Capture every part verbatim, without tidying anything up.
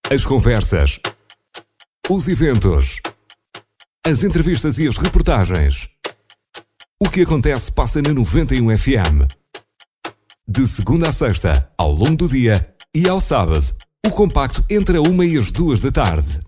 As conversas, os eventos, as entrevistas e as reportagens. O que acontece passa na noventa e um F M. De segunda a sexta, ao longo do dia, e ao sábado, o compacto entre a uma e as duas da tarde.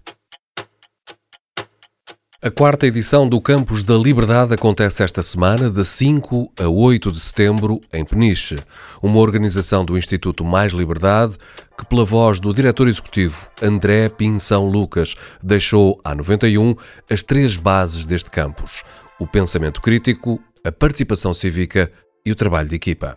A quarta edição do Campus da Liberdade acontece esta semana, de cinco a oito de setembro, em Peniche. Uma organização do Instituto Mais Liberdade, que pela voz do diretor executivo André Pinção Lucas, deixou à noventa e um as três bases deste campus: o pensamento crítico, a participação cívica e o trabalho de equipa.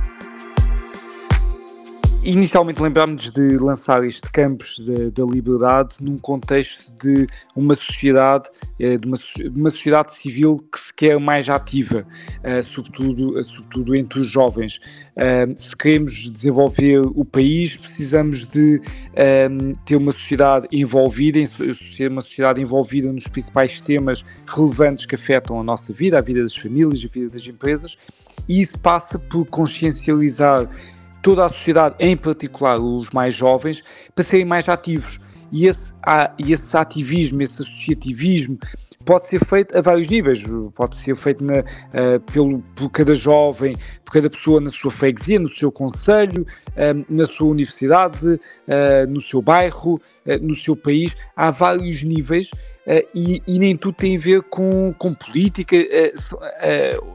Inicialmente lembrámos de lançar este campus da liberdade num contexto de uma sociedade, de uma, de uma sociedade civil que se quer mais ativa, uh, sobretudo, sobretudo entre os jovens. Uh, se queremos desenvolver o país, precisamos de uh, ter uma sociedade envolvida, ser uma sociedade envolvida nos principais temas relevantes que afetam a nossa vida, a vida das famílias, a vida das empresas, e isso passa por consciencializar toda a sociedade, em particular os mais jovens, para serem mais ativos. E esse, esse ativismo, esse associativismo, pode ser feito a vários níveis. Pode ser feito na, uh, pelo, por cada jovem, por cada pessoa na sua freguesia, no seu concelho, uh, na sua universidade, uh, no seu bairro, uh, no seu país. Há vários níveis uh, e, e nem tudo tem a ver com, com política. Uh, uh,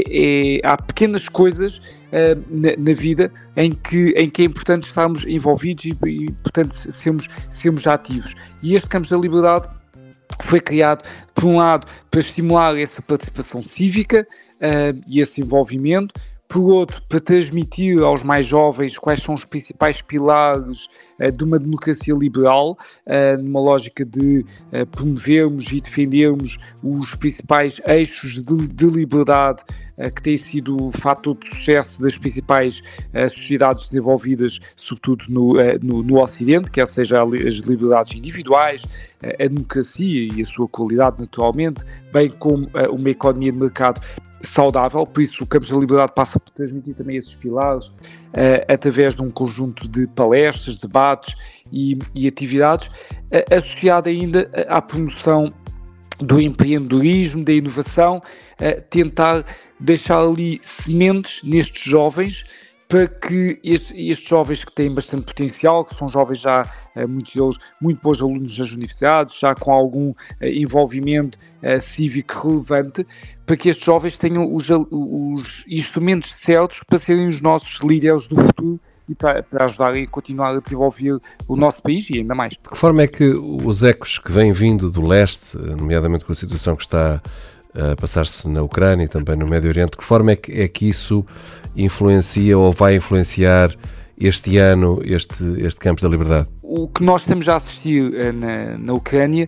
é, é, há pequenas coisas uh, na, na vida em que, em que é importante estarmos envolvidos e, e portanto, sermos, sermos ativos. E este Campus da Liberdade foi criado, por um lado, para estimular essa participação cívica uh, e esse envolvimento, por outro, para transmitir aos mais jovens quais são os principais pilares uh, de uma democracia liberal, uh, numa lógica de uh, promovermos e defendermos os principais eixos de, de liberdade uh, que têm sido o fator de sucesso das principais uh, sociedades desenvolvidas, sobretudo no, uh, no, no Ocidente, quer seja as liberdades individuais, uh, a democracia e a sua qualidade naturalmente, bem como uh, uma economia de mercado saudável. Por isso o Campus da Liberdade passa por transmitir também esses pilares uh, através de um conjunto de palestras, debates e, e atividades, uh, associado ainda à promoção do empreendedorismo, da inovação, uh, tentar deixar ali sementes nestes jovens, para que estes, estes jovens que têm bastante potencial, que são jovens já, muitos deles, muito bons alunos das universidades, já com algum uh, envolvimento uh, cívico relevante, para que estes jovens tenham os, os instrumentos certos para serem os nossos líderes do futuro e para, para ajudarem a continuar a desenvolver o nosso país e ainda mais. De que forma é que os ecos que vêm vindo do leste, nomeadamente com a situação que está a passar-se na Ucrânia e também no Médio Oriente, de que forma é que, é que isso influencia ou vai influenciar este ano, este, este Campus da Liberdade? O que nós estamos a assistir uh, na, na Ucrânia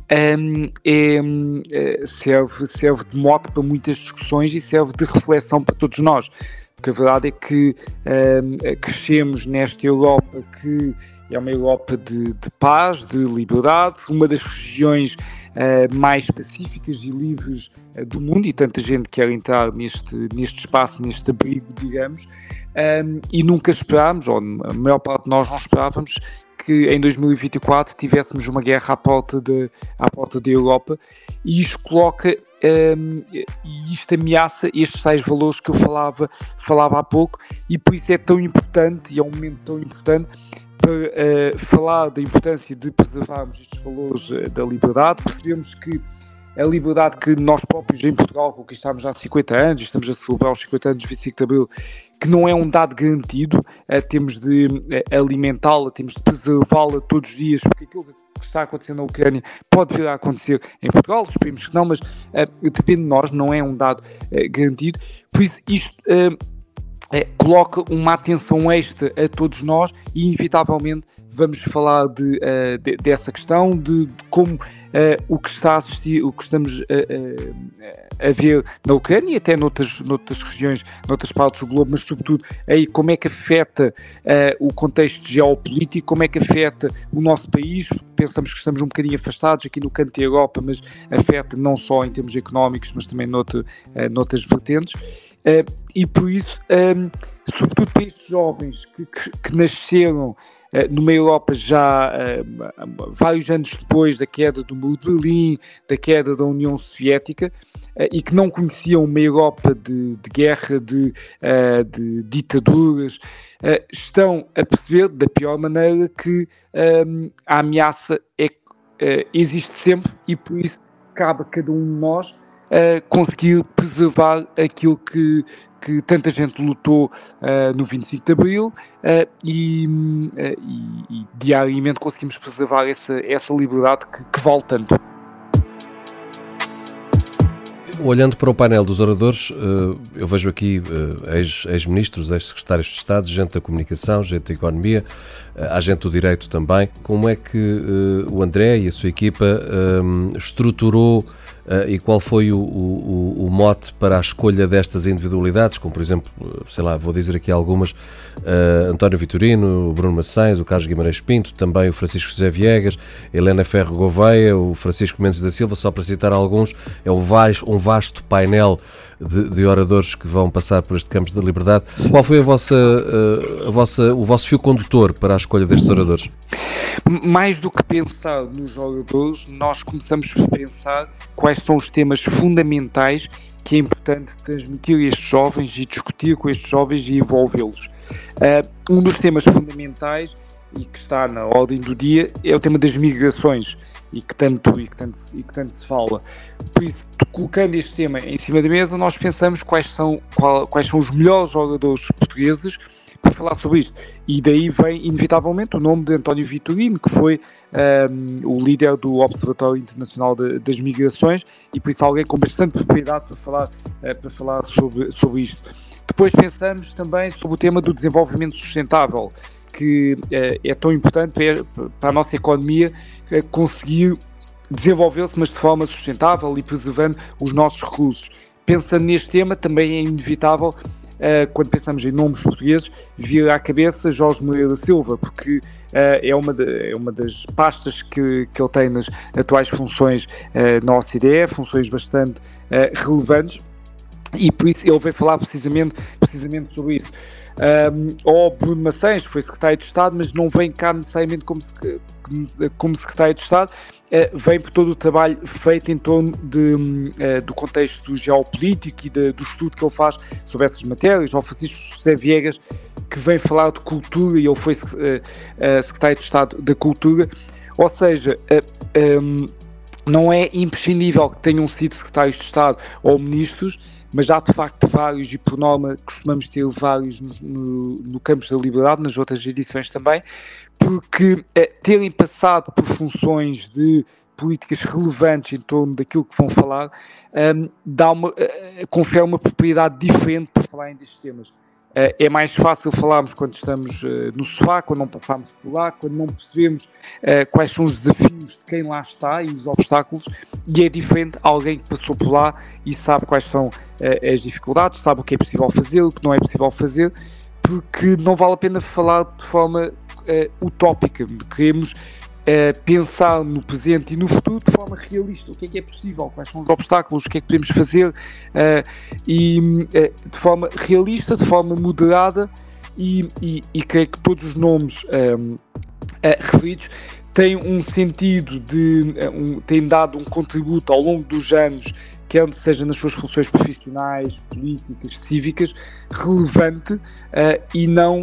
um, é, um, serve, serve de mote para muitas discussões e serve de reflexão para todos nós. Porque a verdade é que um, crescemos nesta Europa que é uma Europa de, de paz, de liberdade, uma das regiões Uh, mais pacíficas e livres uh, do mundo, e tanta gente quer entrar neste, neste espaço, neste abrigo, digamos, um, e nunca esperámos, ou a maior parte de nós não esperávamos, que em dois mil e vinte e quatro tivéssemos uma guerra à porta, de, à porta da Europa, e isto coloca, um, e isto ameaça estes tais valores que eu falava, falava há pouco, e por isso é tão importante, e é um momento tão importante, para uh, falar da importância de preservarmos estes valores uh, da liberdade. Percebemos que a liberdade que nós próprios em Portugal conquistámos há cinquenta anos, estamos a celebrar os cinquenta anos de vinte e cinco de Abril, que não é um dado garantido, uh, temos de uh, alimentá-la, temos de preservá-la todos os dias, porque aquilo que está acontecendo na Ucrânia pode vir a acontecer em Portugal, esperemos que não, mas uh, depende de nós, não é um dado uh, garantido. Por isso, isto Uh, É, coloca uma atenção extra a todos nós e, inevitavelmente, vamos falar de, uh, de, dessa questão, de, de como uh, o que está a assistir, o que estamos a, a, a ver na Ucrânia e até noutras, noutras regiões, noutras partes do globo, mas sobretudo aí como é que afeta uh, o contexto geopolítico, como é que afeta o nosso país. Pensamos que estamos um bocadinho afastados aqui no canto da Europa, mas afeta não só em termos económicos, mas também noutro, uh, noutras vertentes. Uh, e por isso, um, sobretudo para estes jovens que, que, que nasceram numa Europa já vários anos depois da queda do Muro de Berlim, da queda da União Soviética, e que não conheciam uma Europa de, de guerra, de, de ditaduras, estão a perceber da pior maneira que a ameaça é, existe sempre, e por isso cabe a cada um de nós Uh, conseguir preservar aquilo que, que tanta gente lutou uh, no vinte e cinco de Abril, uh, e, uh, e, e diariamente conseguimos preservar essa, essa liberdade que, que vale tanto. Olhando para o painel dos oradores, eu vejo aqui ex-ministros, ex-secretários de Estado, gente da comunicação, gente da economia, há gente do direito também. Como é que o André e a sua equipa estruturou e qual foi o, o, o mote para a escolha destas individualidades, como por exemplo, sei lá, vou dizer aqui algumas, uh, António Vitorino, o Bruno Maçães, o Carlos Guimarães Pinto, também o Francisco José Viegas, Helena Ferro Gouveia, o Francisco Mendes da Silva, só para citar alguns. É um vasto, um vasto painel de, de oradores que vão passar por este Campos da Liberdade. Qual foi a vossa, a vossa, o vosso fio condutor para a escolha destes oradores? Mais do que pensar nos oradores, nós começamos a pensar quais são os temas fundamentais que é importante transmitir a estes jovens e discutir com estes jovens e envolvê-los. Uh, um dos temas fundamentais e que está na ordem do dia é o tema das migrações, e que tanto, e que tanto, e que tanto se fala. Por isso, colocando este tema em cima da mesa, nós pensamos quais são, qual, quais são os melhores oradores portugueses para falar sobre isto. E daí vem, inevitavelmente, o nome de António Vitorino, que foi um, o líder do Observatório Internacional de, das Migrações, e por isso alguém com bastante propriedade para falar, uh, para falar sobre, sobre isto. Depois pensamos também sobre o tema do desenvolvimento sustentável, que uh, é tão importante para, para a nossa economia uh, conseguir desenvolver-se, mas de forma sustentável e preservando os nossos recursos. Pensando neste tema, também é inevitável, Uh, quando pensamos em nomes portugueses, vir à cabeça Jorge Moreira da Silva, porque uh, é, uma de, é uma das pastas que, que ele tem nas atuais funções uh, na O C D E, funções bastante uh, relevantes, e por isso ele veio falar precisamente, precisamente sobre isso. Um, ou Bruno Maçães, que foi secretário de Estado, mas não vem cá necessariamente como, como secretário de Estado, uh, vem por todo o trabalho feito em torno de, uh, do contexto geopolítico e de, do estudo que ele faz sobre essas matérias. Ou Francisco José Viegas, que vem falar de cultura, e ele foi uh, uh, secretário de Estado da Cultura. Ou seja, uh, um, não é imprescindível que tenham sido secretários de Estado ou ministros, mas há de facto vários, e por norma costumamos ter vários no, no, no Campos da Liberdade, nas outras edições também, porque eh, terem passado por funções de políticas relevantes em torno daquilo que vão falar, um, dá uma, uh, confere uma propriedade diferente para falarem destes temas. Uh, é mais fácil falarmos quando estamos uh, no sofá, quando não passamos por lá, quando não percebemos uh, quais são os desafios de quem lá está e os obstáculos, e é diferente alguém que passou por lá e sabe quais são uh, as dificuldades, sabe o que é possível fazer, o que não é possível fazer, porque não vale a pena falar de forma uh, utópica. Queremos uh, pensar no presente e no futuro de forma realista. O que é que é possível? Quais são os obstáculos? O que é que podemos fazer? Uh, e uh, de forma realista, de forma moderada, e, e, e creio que todos os nomes um, uh, referidos têm um sentido de... Uh, um, têm dado um contributo ao longo dos anos, quer seja nas suas funções profissionais, políticas, cívicas, relevante, uh, e não uh,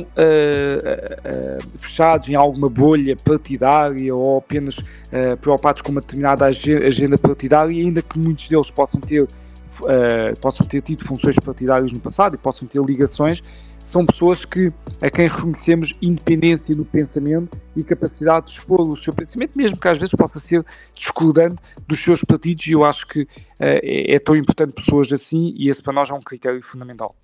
uh, uh, fechados em alguma bolha partidária ou apenas uh, preocupados com uma determinada agenda partidária, ainda que muitos deles possam ter, uh, possam ter tido funções partidárias no passado e possam ter ligações. São pessoas que, a quem reconhecemos independência no pensamento e capacidade de expor o seu pensamento, mesmo que às vezes possa ser discordante dos seus partidos, e eu acho que uh, é, é tão importante pessoas assim, e esse para nós é um critério fundamental.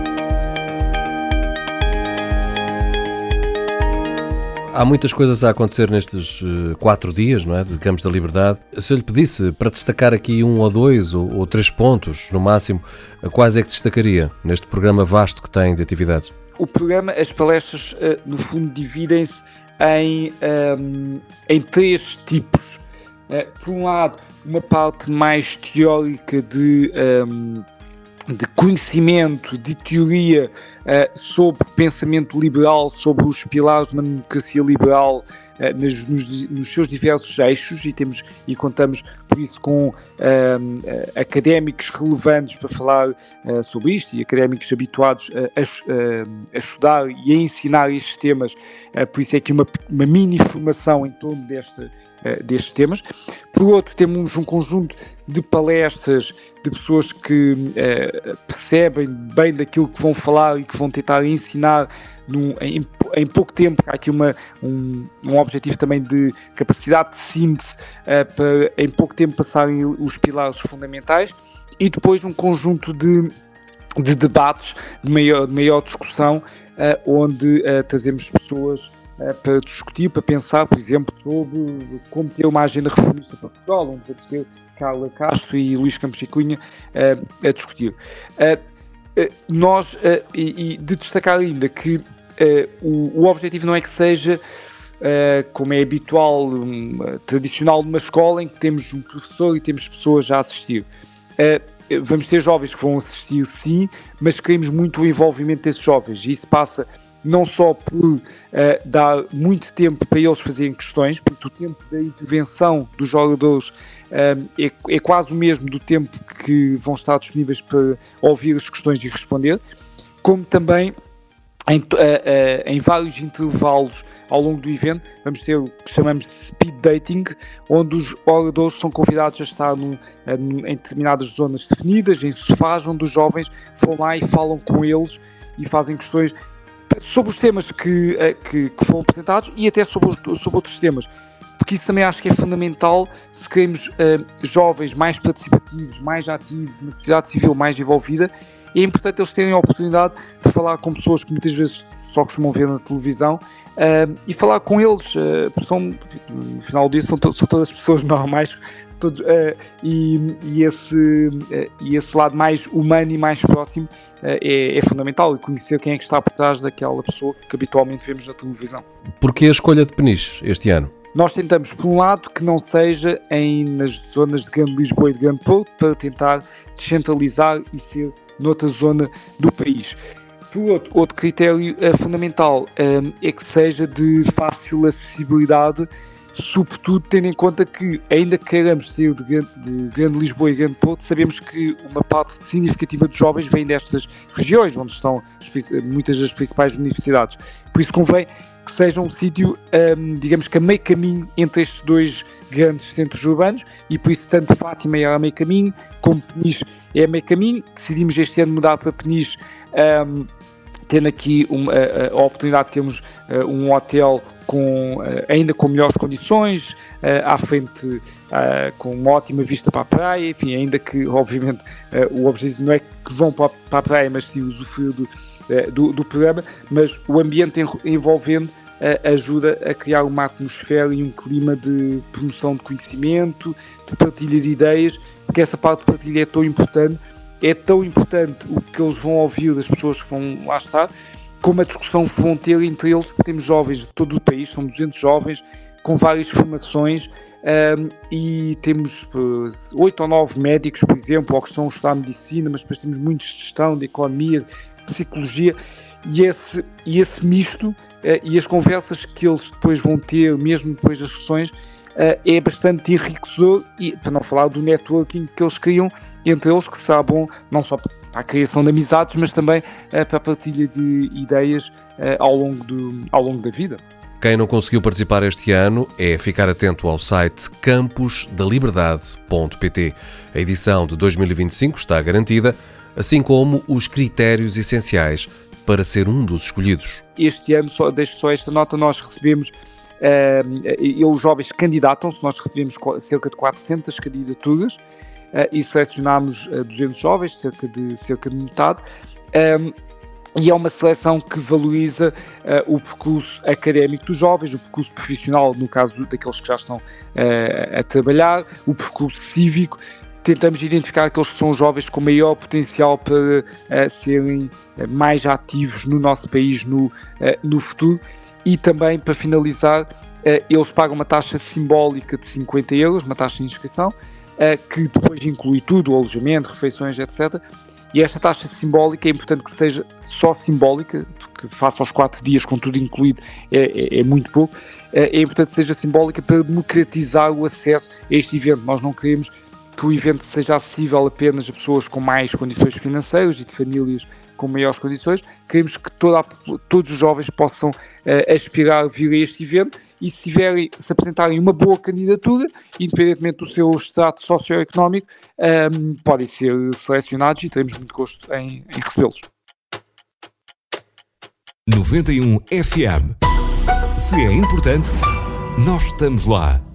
Há muitas coisas a acontecer nestes uh, quatro dias, não é, de Campos da Liberdade. Se eu lhe pedisse para destacar aqui um ou dois ou, ou três pontos, no máximo, quais é que destacaria neste programa vasto que tem de atividades? O programa, as palestras, uh, no fundo, dividem-se em, um, em três tipos. Uh, por um lado, uma parte mais teórica de... Um, de conhecimento, de teoria sobre pensamento liberal, sobre os pilares de uma democracia liberal uh, nos, nos, nos seus diversos eixos, e, temos, e contamos por isso com uh, uh, académicos relevantes para falar uh, sobre isto, e académicos habituados a, a, a estudar e a ensinar estes temas, uh, por isso é que uma, uma mini formação em torno deste, uh, destes temas. Por outro, temos um conjunto de palestras de pessoas que uh, percebem bem daquilo que vão falar e que vão tentar ensinar num, em, em pouco tempo. Há aqui uma, um, um objetivo também de capacidade de síntese uh, para em pouco tempo passarem os pilares fundamentais, e depois um conjunto de, de debates de maior, de maior discussão, uh, onde uh, trazemos pessoas uh, para discutir, para pensar, por exemplo, sobre como ter uma agenda reformista para Portugal, onde vamos ter Carla Castro e Luís Campos e Cunha uh, a discutir. Uh, uh, nós, uh, e, e de destacar ainda que uh, o, o objetivo não é que seja, uh, como é habitual, um, uh, tradicional numa escola, em que temos um professor e temos pessoas a assistir. Uh, vamos ter jovens que vão assistir, sim, mas queremos muito o envolvimento desses jovens, e isso passa não só por uh, dar muito tempo para eles fazerem questões, porque o tempo da intervenção dos jogadores uh, é, é quase o mesmo do tempo que vão estar disponíveis para ouvir as questões e responder, como também em, uh, uh, em vários intervalos ao longo do evento vamos ter o que chamamos de speed dating, onde os oradores são convidados a estar no, uh, em determinadas zonas definidas, em sofás, onde os jovens vão lá e falam com eles e fazem questões sobre os temas que, que, que foram apresentados, e até sobre, os, sobre outros temas, porque isso também acho que é fundamental se queremos uh, jovens mais participativos, mais ativos, uma sociedade civil mais envolvida. É importante eles terem a oportunidade de falar com pessoas que muitas vezes só costumam ver na televisão, uh, e falar com eles, uh, porque são, no final disso são, to- são todas pessoas normais, todos, uh, e, e, esse, uh, e esse lado mais humano e mais próximo uh, é, é fundamental, e conhecer quem é que está por trás daquela pessoa que habitualmente vemos na televisão. Porquê a escolha de Peniche este ano? Nós tentamos, por um lado, que não seja em, nas zonas de Grande Lisboa e de Grande Porto, para tentar descentralizar e ser noutra zona do país. Por outro, outro critério uh, fundamental um, é que seja de fácil acessibilidade, sobretudo tendo em conta que, ainda que queiramos ser de, de Grande Lisboa e Grande Porto, sabemos que uma parte significativa de jovens vem destas regiões, onde estão muitas das principais universidades. Por isso convém que seja um sítio, um, digamos que a meio caminho entre estes dois grandes centros urbanos, e por isso tanto Fátima é a meio caminho, como Peniche é a meio caminho. Decidimos este ano mudar para Peniche, um, tendo aqui uma, a, a oportunidade de termos uh, um hotel com, uh, ainda com melhores condições, uh, à frente, uh, com uma ótima vista para a praia, enfim, ainda que obviamente uh, o objetivo não é que vão para a, para a praia, mas sim usufruir do, uh, do, do programa, mas o ambiente envolvente uh, ajuda a criar uma atmosfera e um clima de promoção de conhecimento, de partilha de ideias, porque essa parte de partilha é tão importante. É tão importante o que eles vão ouvir das pessoas que vão lá estar, como a discussão que vão ter entre eles, porque temos jovens de todo o país, são duzentos jovens, com várias formações, um, e temos oito uh, ou nove médicos, por exemplo, ou que estão a estudar medicina, mas depois temos muitos de gestão, de economia, de psicologia, e esse, e esse misto, uh, e as conversas que eles depois vão ter, mesmo depois das sessões, uh, é bastante enriquecedor, e para não falar do networking que eles criam entre eles, que será bom não só para a criação de amizades, mas também uh, para a partilha de ideias uh, ao, longo do, ao longo da vida. Quem não conseguiu participar este ano é ficar atento ao site campus da liberdade ponto pt. A edição de dois mil e vinte e cinco está garantida, assim como os critérios essenciais para ser um dos escolhidos. Este ano, só, deixo só esta nota, nós recebemos, uh, os jovens candidatam-se, nós recebemos cerca de quatrocentas candidaturas, Uh, e selecionámos uh, duzentos jovens, cerca de, cerca de metade, um, e é uma seleção que valoriza uh, o percurso académico dos jovens, o percurso profissional, no caso daqueles que já estão uh, a trabalhar, o percurso cívico. Tentamos identificar aqueles que são os jovens com maior potencial para uh, serem uh, mais ativos no nosso país no, uh, no futuro, e também, para finalizar, uh, eles pagam uma taxa simbólica de cinquenta euros, uma taxa de inscrição, Uh, que depois inclui tudo, o alojamento, refeições, etcétera. E esta taxa simbólica é importante que seja só simbólica, porque face aos quatro dias, com tudo incluído, é, é, é muito pouco. É importante que seja simbólica para democratizar o acesso a este evento. Nós não queremos que o evento seja acessível apenas a pessoas com mais condições financeiras e de famílias com maiores condições. Queremos que toda a, todos os jovens possam uh, aspirar a vir a este evento e se, tiverem, se apresentarem uma boa candidatura, independentemente do seu extrato socioeconómico, um, podem ser selecionados e teremos muito gosto em, em recebê-los. noventa e um F M. Se é importante, nós estamos lá.